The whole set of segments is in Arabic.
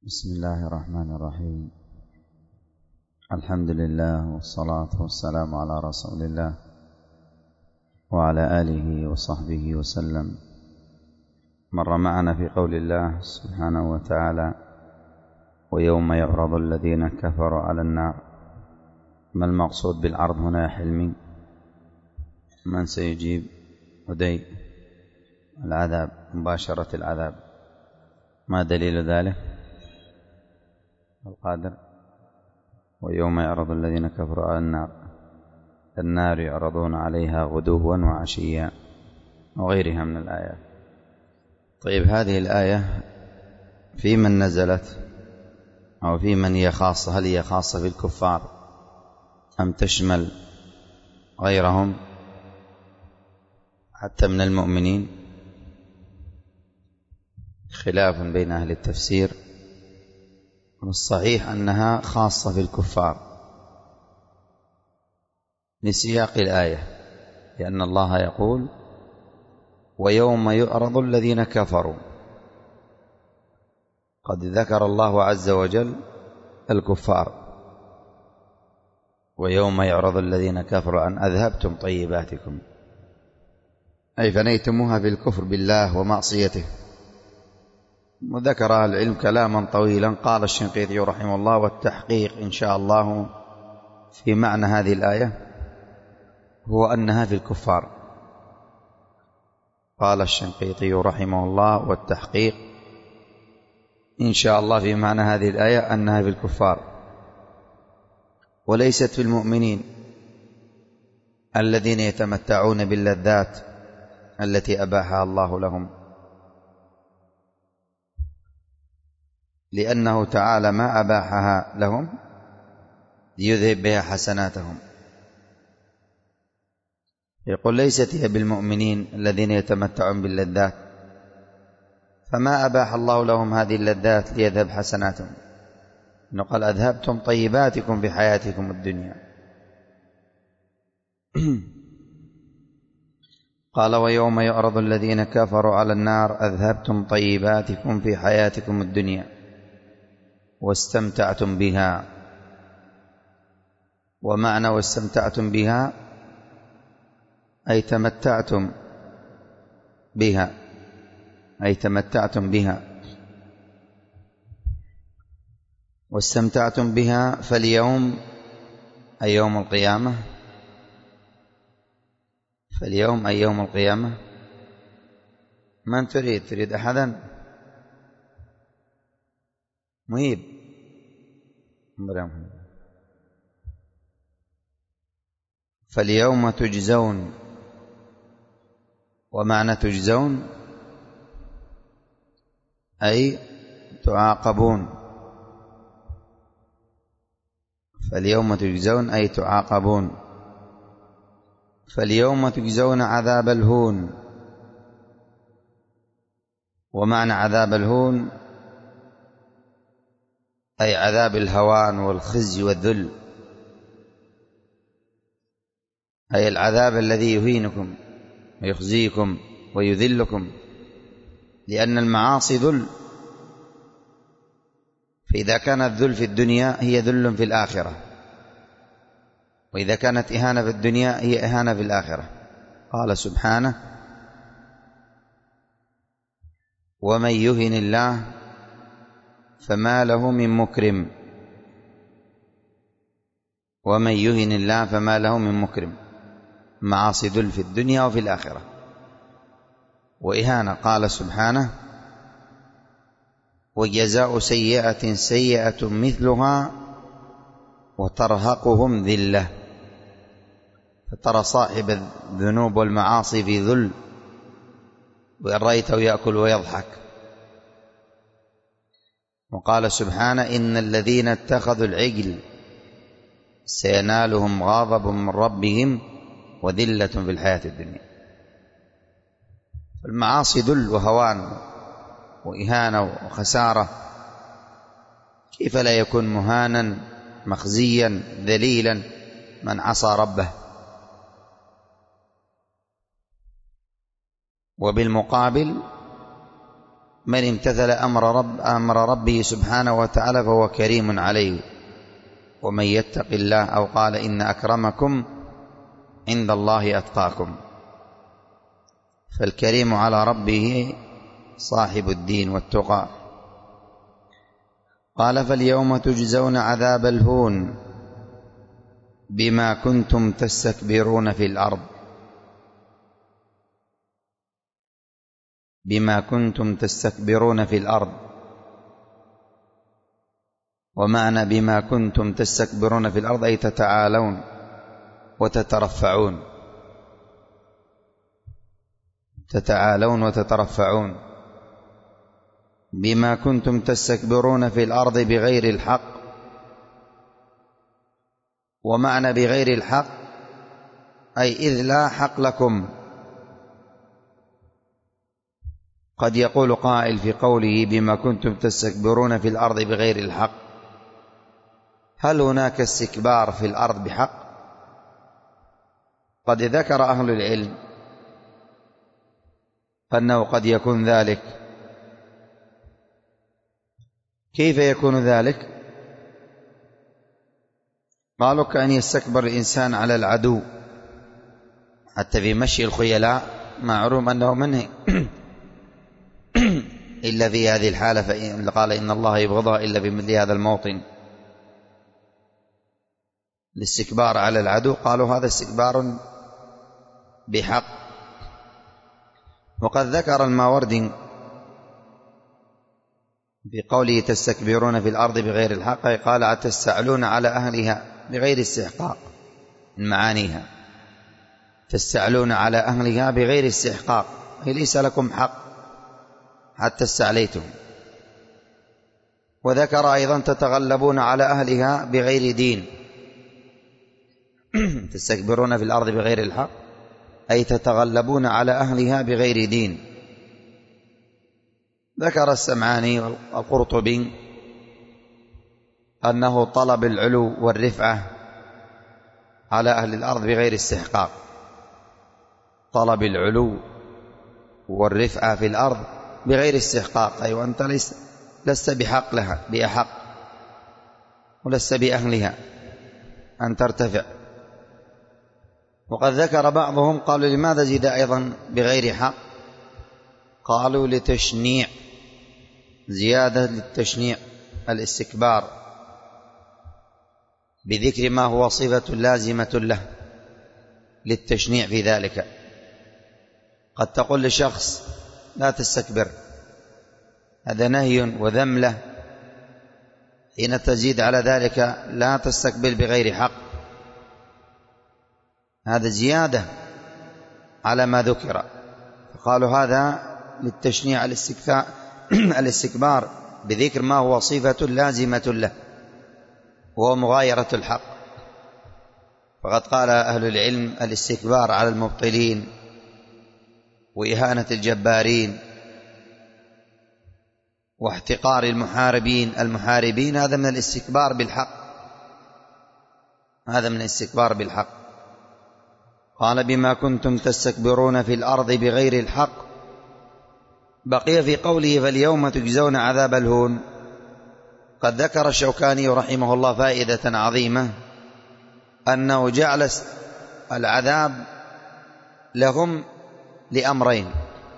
بسم الله الرحمن الرحيم. الحمد لله والصلاة والسلام على رسول الله وعلى آله وصحبه وسلم. مر معنا في قول الله سبحانه وتعالى: ويوم يعرض الذين كفروا على النار. ما المقصود بالعرض هنا يا حلمي؟ من سيجيب؟ هدي. العذاب، مباشرة العذاب. ما دليل ذلك؟ القادر. ويوم يعرض الذين كفروا على النار يعرضون عليها غدوا وعشيا، وغيرها من الآيات. طيب، هذه الآية في من نزلت أو في من هي خاصة؟ هل هي خاصة بالكفار أم تشمل غيرهم حتى من المؤمنين؟ خلاف بين أهل التفسير، والصحيح أنها خاصة بالكفار لسياق الآية، لأن الله يقول: ويوم يعرض الذين كفروا. قد ذكر الله عز وجل الكفار: ويوم يعرض الذين كفروا أن أذهبتم طيباتكم، أي فنيتموها بالكفر بالله ومعصيته. وذكر أهل العلم كلاما طويلا، قال الشنقيطي رحمه الله: والتحقيق إن شاء الله في معنى هذه الآية هو أنها في الكفار. قال الشنقيطي رحمه الله: والتحقيق إن شاء الله في معنى هذه الآية أنها في الكفار، وليست في المؤمنين الذين يتمتعون باللذات التي أباحها الله لهم، لأنه تعالى ما أباحها لهم ليذهب بها حسناتهم. يقول: ليست هي بالمؤمنين الذين يتمتعون باللذات، فما أباح الله لهم هذه اللذات ليذهب حسناتهم. إنه قال: أذهبتم طيباتكم في حياتكم الدنيا. قال: ويوم يعرض الذين كفروا على النار أذهبتم طيباتكم في حياتكم الدنيا واستمتعتم بها. ومعنى واستمتعتم بها أي تمتعتم بها، أي تمتعتم بها واستمتعتم بها. فاليوم أي يوم القيامة، فاليوم أي يوم القيامة. من تريد أحدا؟ مهيب. فاليوم تجزون. ومعنى تجزون أي تعاقبون. فاليوم تجزون أي تعاقبون. فاليوم تجزون عذاب الهون. ومعنى عذاب الهون أي عذاب الهوان والخزي والذل، أي العذاب الذي يهينكم ويخزيكم ويذلكم، لأن المعاصي ذل. فإذا كان الذل في الدنيا هي ذل في الآخرة، وإذا كانت إهانة في الدنيا هي إهانة في الآخرة. قال سبحانه: ومن يهن الله فما له من مكرم. ومن يهن الله فما له من مكرم. معاصي ذل في الدنيا وفي الآخرة وإهانة. قال سبحانه: وجزاء سيئة سيئة مثلها وترهقهم ذلة. فترى صاحب الذنوب والمعاصي في ذل، وإن رأيته يأكل ويضحك. وقال سبحانه: إن الذين اتخذوا العجل سينالهم غضب من ربهم وذلة في الحياة الدنيا. المعاصي ذل وهوان وإهانة وخسارة، كيف لا يكون مهانا مخزيا ذليلا من عصى ربه؟ وبالمقابل من امتثل أمر ربه سبحانه وتعالى فهو كريم عليه، ومن يتق الله، أو قال إن أكرمكم عند الله أتقاكم. فالكريم على ربه صاحب الدين والتقى. قال فاليوم تجزون عذاب الهون بما كنتم تستكبرون في الأرض. بما كنتم تستكبرون في الأرض. ومعنى بما كنتم تستكبرون في الأرض أي تتعالون وتترفعون. تتعالون وتترفعون. بما كنتم تستكبرون في الأرض بغير الحق. ومعنى بغير الحق أي إذ لا حق لكم. قد يقول قائل في قوله بما كنتم تستكبرون في الأرض بغير الحق، هل هناك استكبار في الأرض بحق؟ قد ذكر أهل العلم أنه قد يكون ذلك. كيف يكون ذلك؟ قالوا كأن يستكبر الإنسان على العدو، حتى في مشي الخيلاء معروف أنه منهي إلا في هذه الحالة، فإن قال إن الله يبغضها إلا بمثل هذا الموطن. الاستكبار على العدو قالوا هذا استكبار بحق. وقد ذكر الماوردي في قوله تستكبرون في الأرض بغير الحق قال تستعلون على أهلها بغير استحقاق. من معانيها تستعلون على أهلها بغير استحقاق، أي ليس لكم حق حتى استعليتم. وذكر أيضا تتغلبون على أهلها بغير دين. تستكبرون في الأرض بغير الحق أي تتغلبون على أهلها بغير دين. ذكر السمعاني والقرطبي أنه طلب العلو والرفعة على أهل الأرض بغير استحقاق. طلب العلو والرفعة في الأرض بغير استحقاق، أي وأنت لست بحق لها بأحق، ولست بأهلها أن ترتفع. وقد ذكر بعضهم قالوا لماذا زيد أيضا بغير حق؟ قالوا لتشنيع، زيادة للتشنيع الاستكبار بذكر ما هو صفة لازمة له للتشنيع في ذلك. قد تقول لشخص لا تستكبر، هذا نهي وذم له، حين تزيد على ذلك لا تستكبر بغير حق، هذا زيادة على ما ذكر. فقالوا هذا للتشنيع الاستكبار بذكر ما هو صفة لازمة له وهو مغايرة الحق. فقد قال أهل العلم الاستكبار على المبطلين وإهانة الجبارين واحتقار المحاربين هذا من الاستكبار بالحق. هذا من الاستكبار بالحق. قال بما كنتم تستكبرون في الأرض بغير الحق. بقي في قوله فاليوم تجزون عذاب الهون. قد ذكر الشوكاني رحمه الله فائدة عظيمة، أنه جعل العذاب لهم لأمرين،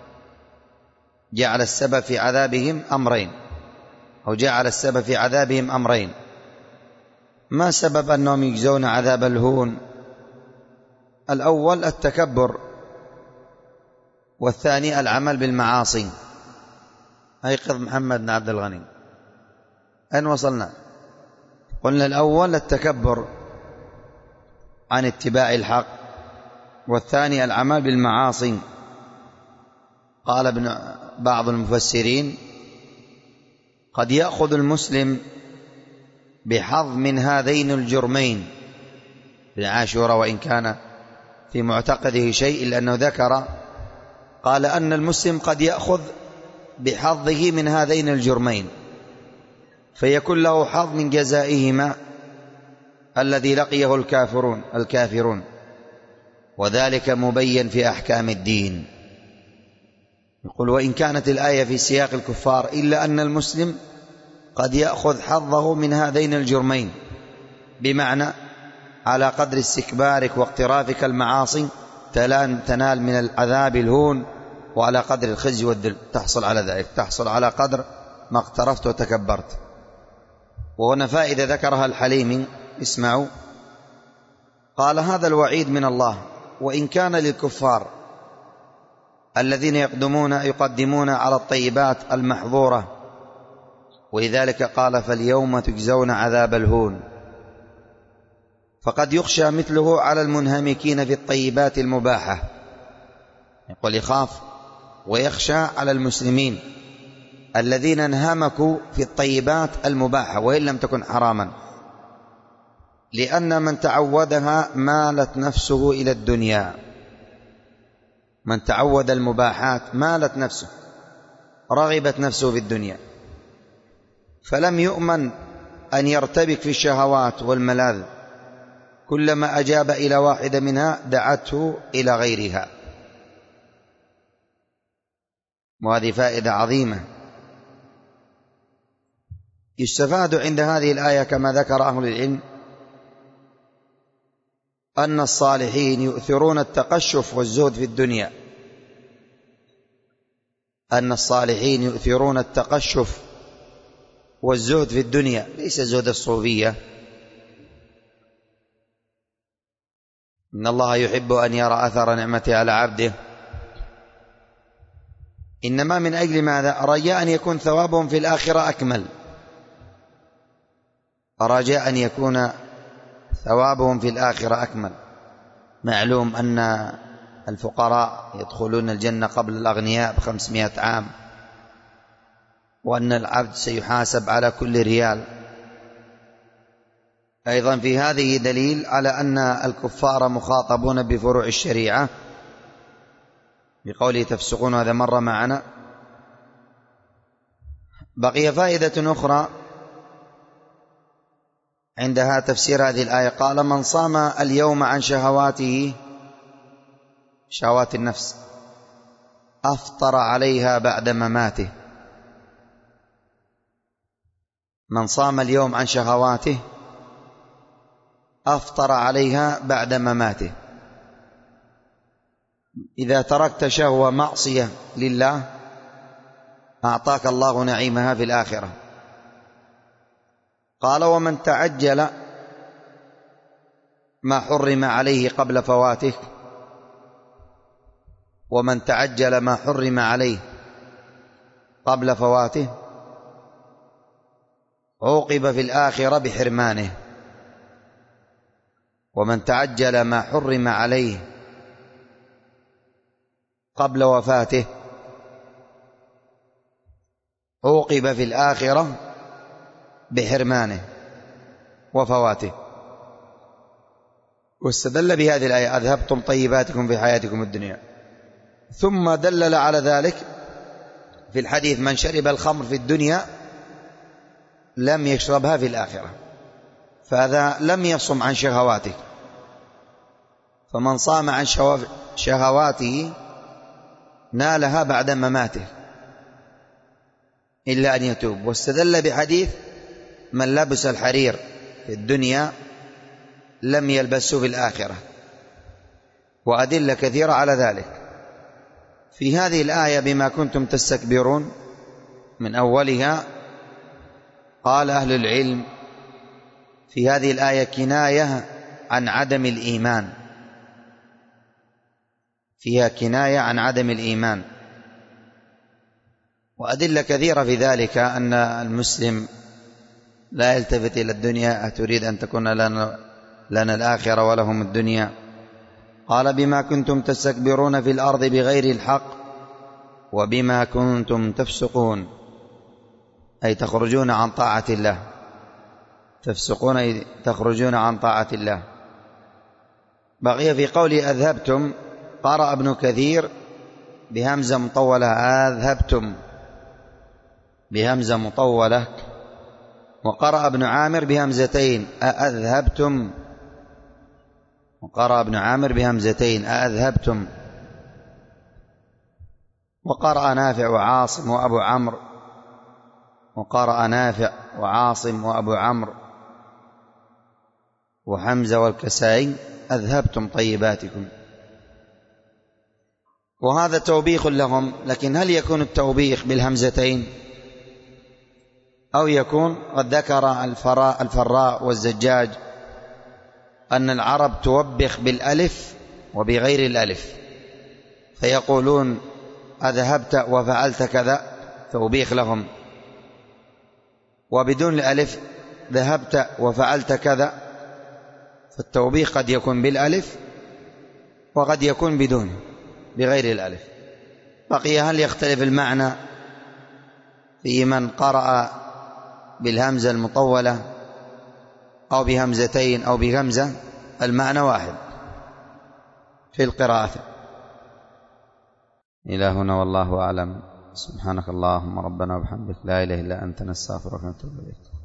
جعل السبب في عذابهم أمرين، أو جعل السبب في عذابهم أمرين. ما سبب أنهم يجزون عذاب الهون؟ الأول التكبر، والثاني العمل بالمعاصي. أيقظ محمد بن عبد الغني، أين وصلنا؟ قلنا الأول التكبر عن اتباع الحق، والثاني العمل بالمعاصي. قال بعض المفسرين قد يأخذ المسلم بحظ من هذين الجرمين في عاشوراء، وإن كان في معتقده شيء، إلا أنه ذكر قال أن المسلم قد يأخذ بحظه من هذين الجرمين، فيكون له حظ من جزائهما الذي لقيه الكافرون، وذلك مبين في أحكام الدين. يقول: وإن كانت الآية في سياق الكفار إلا أن المسلم قد يأخذ حظه من هذين الجرمين، بمعنى على قدر استكبارك واقترافك المعاصي تنال من العذاب الهون، وعلى قدر الخزي والذل تحصل على ذلك، تحصل على قدر ما اقترفت وتكبرت. وهنا فائدة ذكرها الحليمي، اسمعوا. قال: هذا الوعيد من الله وإن كان للكفار الذين يقدمون على الطيبات المحظورة، ولذلك قال: فاليوم تجزون عذاب الهون. فقد يخشى مثله على المنهمكين في الطيبات المباحة، يقول يخاف ويخشى على المسلمين الذين انهمكوا في الطيبات المباحة وإن لم تكن حراما، لأن من تعودها مالت نفسه إلى الدنيا. من تعود المباحات مالت نفسه، رغبت نفسه في الدنيا، فلم يؤمن أن يرتبك في الشهوات والملاذ، كلما أجاب إلى واحدة منها دعته إلى غيرها. وهذه فائدة عظيمة يستفاد عند هذه الآية كما ذكر أهل العلم، أن الصالحين يؤثرون التقشف والزهد في الدنيا. أن الصالحين يؤثرون التقشف والزهد في الدنيا، ليس زهد الصوفية. إن الله يحب أن يرى أثر نعمته على عبده، إنما من أجل ماذا؟ رجاء أن يكون ثوابهم في الآخرة أكمل، رجاء أن يكون ثوابهم في الآخرة أكمل. معلوم أن الفقراء يدخلون الجنة قبل الأغنياء ب500 عام، وأن العبد سيحاسب على كل ريال. أيضا في هذه دليل على أن الكفار مخاطبون بفروع الشريعة بقوله تفسقون، هذا مر معنا. بقي فائدة أخرى عندها تفسير هذه الآية. قال: من صام اليوم عن شهواته، شهوات النفس، أفطر عليها بعد مماته. من صام اليوم عن شهواته أفطر عليها بعد مماته. إذا تركت شهوة معصية لله أعطاك الله نعيمها في الآخرة. قال: ومن تعجل ما حرم عليه قبل فواته، ومن تعجل ما حرم عليه قبل فواته عوقب في الآخرة بحرمانه. ومن تعجل ما حرم عليه قبل وفاته عوقب في الآخرة بحرمانه وفواته. واستدل بهذه الآية: أذهبتم طيباتكم في حياتكم الدنيا. ثم دلل على ذلك في الحديث: من شرب الخمر في الدنيا لم يشربها في الآخرة. فهذا لم يصم عن شهواته، فمن صام عن شهواته نالها بعد مماته إلا أن يتوب. واستدل بحديث: من لبس الحرير في الدنيا لم يلبسه في الآخرة، وأدلة كثيرة على ذلك. في هذه الآية: بما كنتم تستكبرون، من أولها قال أهل العلم في هذه الآية كناية عن عدم الإيمان، فيها كناية عن عدم الإيمان، وأدلة كثيرة في ذلك، أن المسلم لا يلتفت إلى الدنيا، أتريد أن تكون لنا الآخرة ولهم الدنيا. قال: بما كنتم تستكبرون في الأرض بغير الحق وبما كنتم تفسقون، أي تخرجون عن طاعة الله. تفسقون أي تخرجون عن طاعة الله. بقي في قول أذهبتم، قرأ ابن كثير بهمزة مطولة أذهبتم، بهمزة مطولة، وقرأ ابن عامر بهمزتين أذهبتم، وقرأ ابن عامر بهمزتين أذهبتم. وقرأ نافع وعاصم وأبو عمرو، وقرأ نافع وعاصم وأبو عمرو وحمزة والكسائي: أذهبتم طيباتكم. وهذا توبيخ لهم، لكن هل يكون التوبيخ بالهمزتين أو يكون قد ذكر الفراء والزجاج أن العرب توبخ بالألف وبغير الألف، فيقولون أذهبت وفعلت كذا توبيخ لهم، وبدون الألف ذهبت وفعلت كذا، فالتوبيخ قد يكون بالألف وقد يكون بدونه بغير الألف. بقي هل يختلف المعنى في من قرأ بالهمزة المطولة أو بهمزتين أو بهمزة؟ المعنى واحد في القراءة. إلى هنا والله أعلم. سبحانك اللهم ربنا وبحمدك، لا إله إلا أنت، نستغفرك ونتوب إليك.